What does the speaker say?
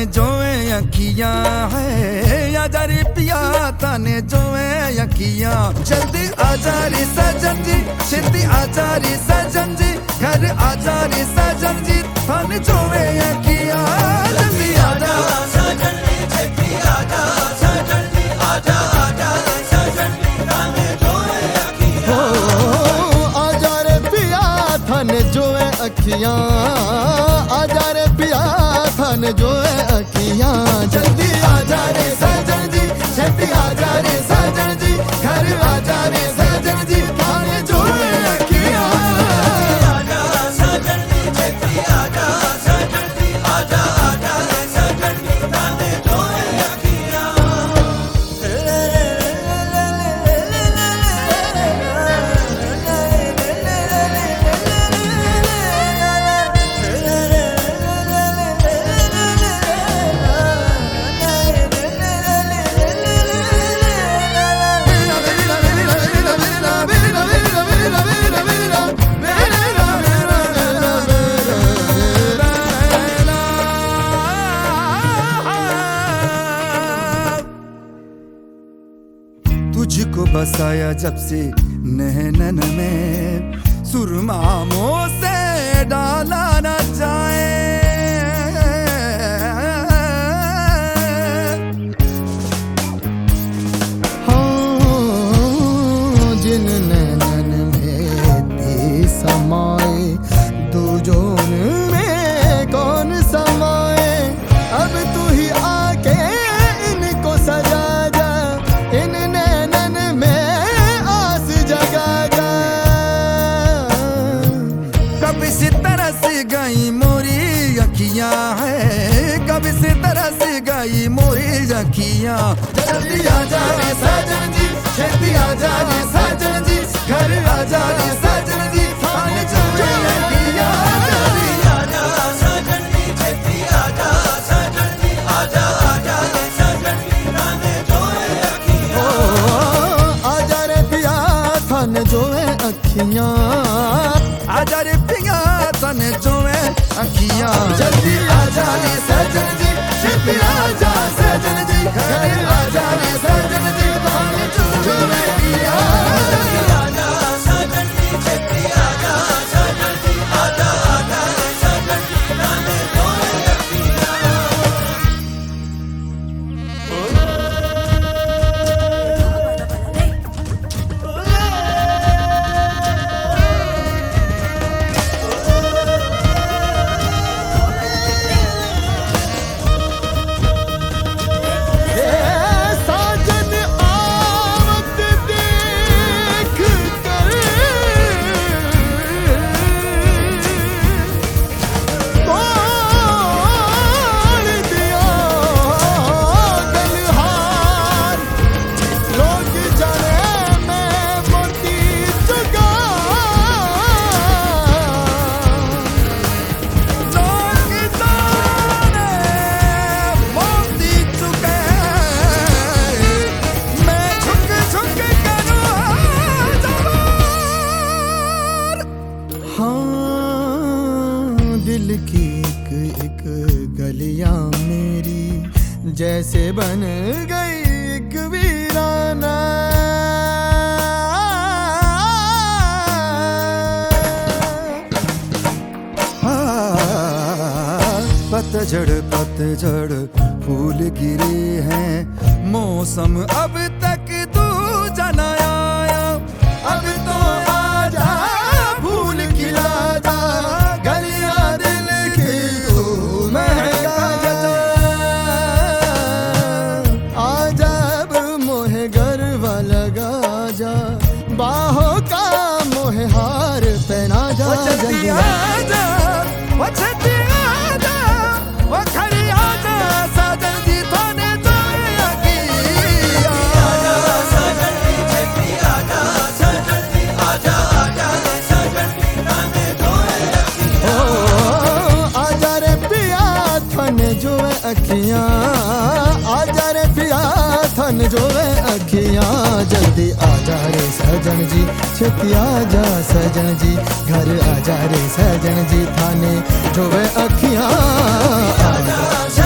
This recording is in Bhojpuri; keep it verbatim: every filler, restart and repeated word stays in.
जोए अखियां है, आजा रे पिया थाने जोए अखियां। जल्दी आजा रे सजन जी, छेती आजा रे सजन जी, घर आजा रे सजन जी, थाने जोए अखियां। जल्दी आजा सजन जी, छेती आजा सजन जी, आजा आजा सजन जी, थाने जोए अखियां। आजा रे पिया थाने जोए अखियां, आजा रे पिया थाने जोए अखियां। जल्दी आजा रे सजन जी, छेती आजा रे सजन जी, घर आजा रे सजन जी, थाने जोए अखियां। आजा सजन जी, छेती आजा सजन जी, आजा आजा सजन जी, थाने जोए अखियां। तुझको बसाया जब से नैनन में, सुरमामों से डाला न जाए। हाँ जिन नैनन में भी समाए, दो जोन में कौन समाए। अब तू ही आके इनको सजा जा, इन नैनन में आस जगा जा। कब से तरस गई मोरी अखियां है, कब से तरस गई मोरी अखियां। जल्दी आजा रे सजन जी, छेती आजा रे सजन जी, घर आजा रे सजन जी, थाने जोए अखियां। जल्दी आजा सजन जी, छेती आजा सजन जी, आजा आजा रे सजन जी, थाने जोए अखियां। आजा रे पिया थाने जोए अखियां, आजा रे पिया थाने जोए अखियां। जल्दी आजा रे सजन जी, छेती आजा सजन जी, घर आजा रे सजन जी, थाने जोए अखियां। जल्दी आजा सजन जी, छेती आजा सजन जी, आजा आजा रे सजन जी, थाने जोए अखियां। साजन आवत देख कर तोड़ दिया गलहार। लोग जाने मैं मोती चुका, लोग जाने मोती चुके, मैं झुक झुक करूं जवार। हाँ दिल की एक एक गलियां मेरी जैसे बन गई एक वीराना। पतझड़ पतझड़ फूल गिरे हैं, मौसम अब तक तू जना आया। अब तो आजा फूल खिला जा, गलियां दिल की तू महका जा। आजा अब मोहे गरबा लगा जा, बाहों का मोहे हार पहना जा। वो जल्दी आजा, वो छेती आजा, वो खड़ी आजा सजन जी, थाने जोए अखियां। आजा सजन जी, छेती आजा सजन जी, आजा आजा रे सजन जी, थाने जोए अखियां। ओ आजा रे पिया थाने जोए अखियां, आजा रे पिया थाने जोए अखियां। जल्दी आजा रे सजन जी, छेती आजा सजन जी, घर आजा रे सजन जी, थाने जोए अखियां।